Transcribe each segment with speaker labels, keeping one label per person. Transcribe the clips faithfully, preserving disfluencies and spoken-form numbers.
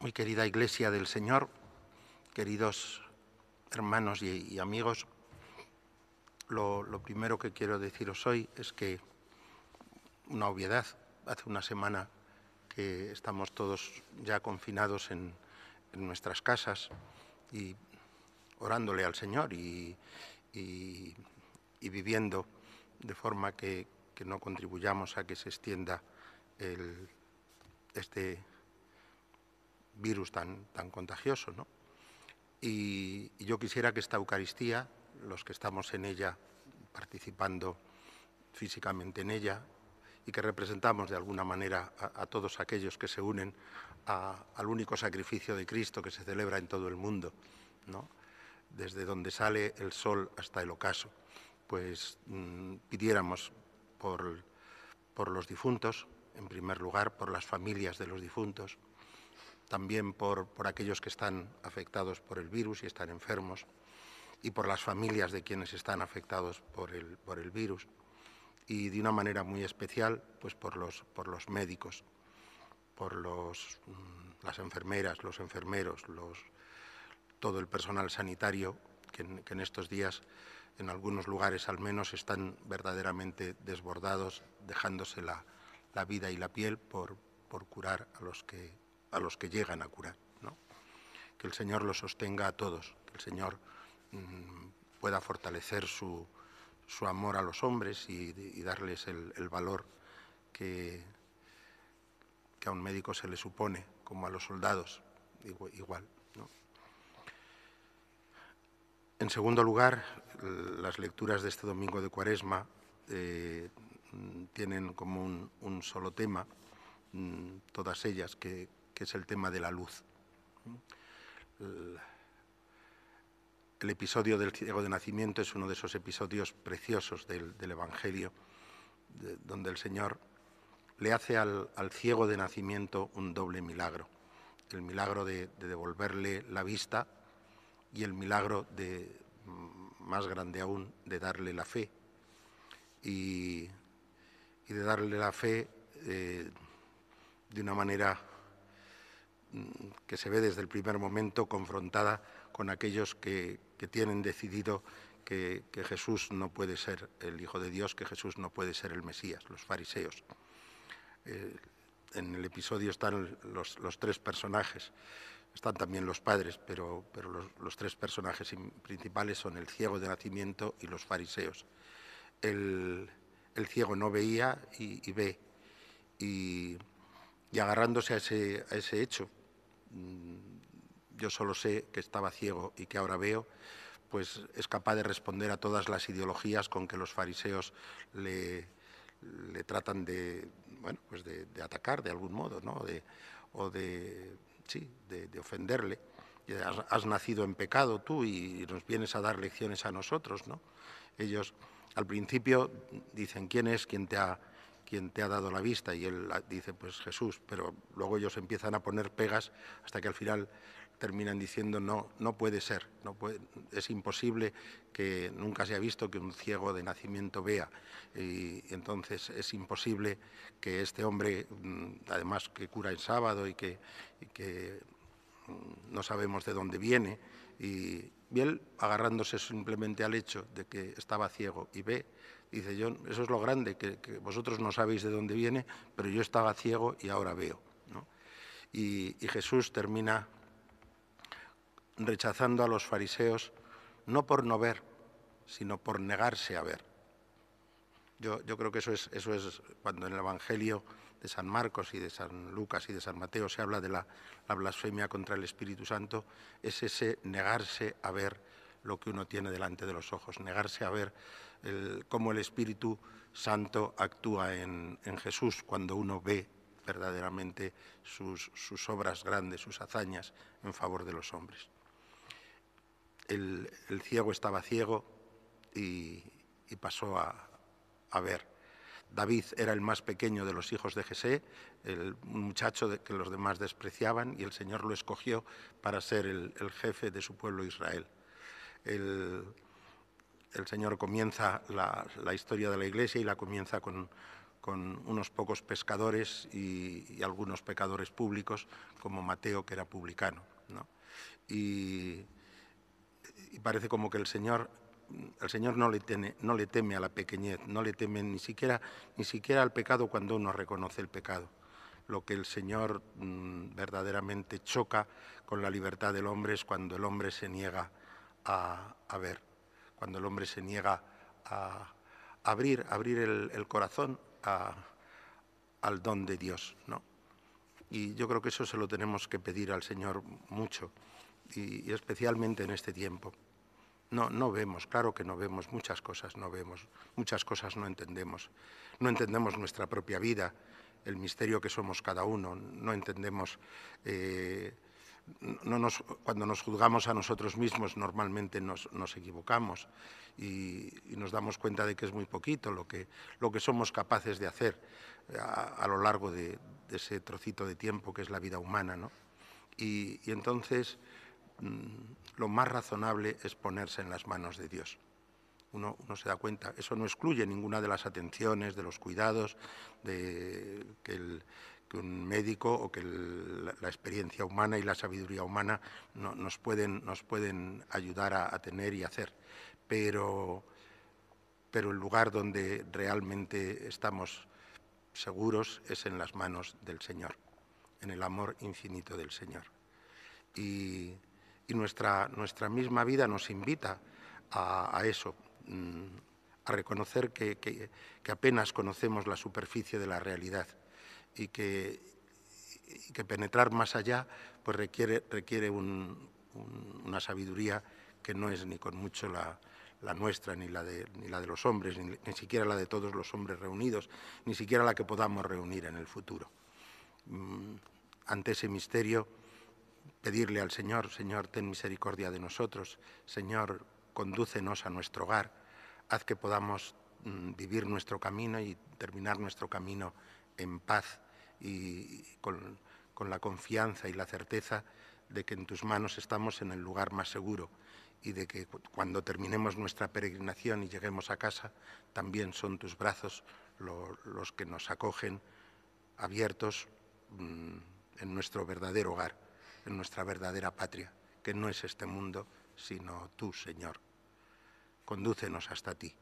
Speaker 1: Muy querida Iglesia del Señor, queridos hermanos y, y amigos, lo, lo primero que quiero deciros hoy es que una obviedad, hace una semana que estamos todos ya confinados en, en nuestras casas y orándole al Señor y, y, y viviendo de forma que, que no contribuyamos a que se extienda el, este virus tan, tan contagioso, ¿no? Y, y yo quisiera que esta Eucaristía, los que estamos en ella, participando físicamente en ella, y que representamos de alguna manera a, a todos aquellos que se unen a, al único sacrificio de Cristo que se celebra en todo el mundo, ¿no? Desde donde sale el sol hasta el ocaso, pues mmm, pidiéramos por, por los difuntos, en primer lugar, por las familias de los difuntos, también por, por aquellos que están afectados por el virus y están enfermos, y por las familias de quienes están afectados por el, por el virus, y de una manera muy especial, pues por los, por los médicos, por los, las enfermeras, los enfermeros, los, todo el personal sanitario que en, que en estos días, en algunos lugares al menos, están verdaderamente desbordados, dejándose la, la vida y la piel por, por curar a los que, a los que llegan a curar, ¿no? Que el Señor los sostenga a todos, que el Señor mmm, pueda fortalecer su, su amor a los hombres y, y darles el, el valor que, que a un médico se le supone, como a los soldados, igual, ¿no? En segundo lugar, las lecturas de este domingo de Cuaresma eh, tienen como un, un solo tema, todas ellas, que, que es el tema de la luz. El, el episodio del ciego de nacimiento es uno de esos episodios preciosos del, del Evangelio, de, donde el Señor le hace al, al ciego de nacimiento un doble milagro. El milagro de, de devolverle la vista y el milagro de, más grande aún, de darle la fe. Y, y de darle la fe eh, de una manera que se ve desde el primer momento confrontada con aquellos que, que tienen decidido que, que Jesús no puede ser el Hijo de Dios, que Jesús no puede ser el Mesías, los fariseos. Eh, en el episodio están los, los tres personajes, están también los padres, pero, pero los, los tres personajes principales son el ciego de nacimiento y los fariseos. El, el ciego no veía y, y ve, y, y agarrándose a ese, a ese hecho, yo solo sé que estaba ciego y que ahora veo, pues es capaz de responder a todas las ideologías con que los fariseos le, le tratan de, bueno, pues de, de atacar de algún modo, ¿no? De, o de, sí, de, de ofenderle. Has, has nacido en pecado tú y nos vienes a dar lecciones a nosotros, ¿no? Ellos al principio dicen, ¿quién es quien te ha, quien te ha dado la vista? Y él dice, pues Jesús, pero luego ellos empiezan a poner pegas hasta que al final terminan diciendo, no, no puede ser, no puede, es imposible, que nunca se ha visto que un ciego de nacimiento vea, y entonces es imposible que este hombre, además que cura el sábado y que, y que no sabemos de dónde viene, y, y él, agarrándose simplemente al hecho de que estaba ciego y ve, dice, yo, eso es lo grande, que, que vosotros no sabéis de dónde viene, pero yo estaba ciego y ahora veo, ¿no? Y, y Jesús termina rechazando a los fariseos, no por no ver, sino por negarse a ver. Yo, yo creo que eso es, eso es cuando en el Evangelio de San Marcos y de San Lucas y de San Mateo se habla de la, la blasfemia contra el Espíritu Santo, es ese negarse a ver lo que uno tiene delante de los ojos, negarse a ver el, cómo el Espíritu Santo actúa en, en Jesús cuando uno ve verdaderamente sus, sus obras grandes, sus hazañas en favor de los hombres. El, el ciego estaba ciego y, y pasó a, a ver. David era el más pequeño de los hijos de Jesé, el muchacho de, que los demás despreciaban, y el Señor lo escogió para ser el, el jefe de su pueblo Israel. El, el Señor comienza la, la historia de la Iglesia y la comienza con, con unos pocos pescadores y, y algunos pecadores públicos, como Mateo, que era publicano, ¿no? Y, y parece como que el Señor, el Señor no le, teme, no le teme a la pequeñez, no le teme ni siquiera, ni siquiera al pecado cuando uno reconoce el pecado. Lo que el Señor mmm, verdaderamente choca con la libertad del hombre es cuando el hombre se niega a, a ver, cuando el hombre se niega a abrir, abrir el, el corazón a, al don de Dios, ¿no? Y yo creo que eso se lo tenemos que pedir al Señor mucho, y, y especialmente en este tiempo. No, no vemos, claro que no vemos, muchas cosas no vemos, muchas cosas no entendemos. No entendemos nuestra propia vida, el misterio que somos cada uno, no entendemos... Eh, no nos, cuando nos juzgamos a nosotros mismos normalmente nos, nos equivocamos y, y nos damos cuenta de que es muy poquito lo que, lo que somos capaces de hacer a, a lo largo de, de ese trocito de tiempo que es la vida humana, ¿no? Y, y entonces mmm, lo más razonable es ponerse en las manos de Dios. Uno, uno se da cuenta, eso no excluye ninguna de las atenciones, de los cuidados, de que, el, que un médico o que el, la, la experiencia humana y la sabiduría humana no, nos, pueden, nos pueden ayudar a, a tener y hacer. Pero, pero el lugar donde realmente estamos seguros es en las manos del Señor, en el amor infinito del Señor. Y, y nuestra, nuestra misma vida nos invita a, a eso, a reconocer que, que, que apenas conocemos la superficie de la realidad y que, y que penetrar más allá pues requiere, requiere un, un, una sabiduría que no es ni con mucho la, la nuestra, ni la, de, ni la de los hombres, ni, ni siquiera la de todos los hombres reunidos, ni siquiera la que podamos reunir en el futuro. Ante ese misterio, pedirle al Señor, Señor, ten misericordia de nosotros, Señor, condúcenos a nuestro hogar, haz que podamos mm, vivir nuestro camino y terminar nuestro camino en paz y con, con la confianza y la certeza de que en tus manos estamos en el lugar más seguro y de que cuando terminemos nuestra peregrinación y lleguemos a casa, también son tus brazos lo, los que nos acogen abiertos mmm, en nuestro verdadero hogar, en nuestra verdadera patria, que no es este mundo, sino tú, Señor. Condúcenos hasta ti.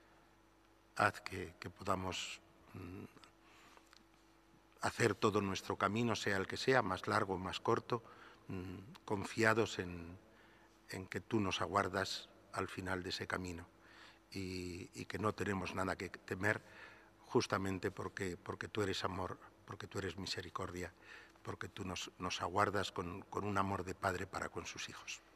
Speaker 1: Haz que, que podamos mmm, hacer todo nuestro camino, sea el que sea, más largo o más corto, mmm, confiados en, en que tú nos aguardas al final de ese camino y, y que no tenemos nada que temer justamente porque, porque tú eres amor, porque tú eres misericordia, porque tú nos, nos aguardas con, con un amor de padre para con sus hijos.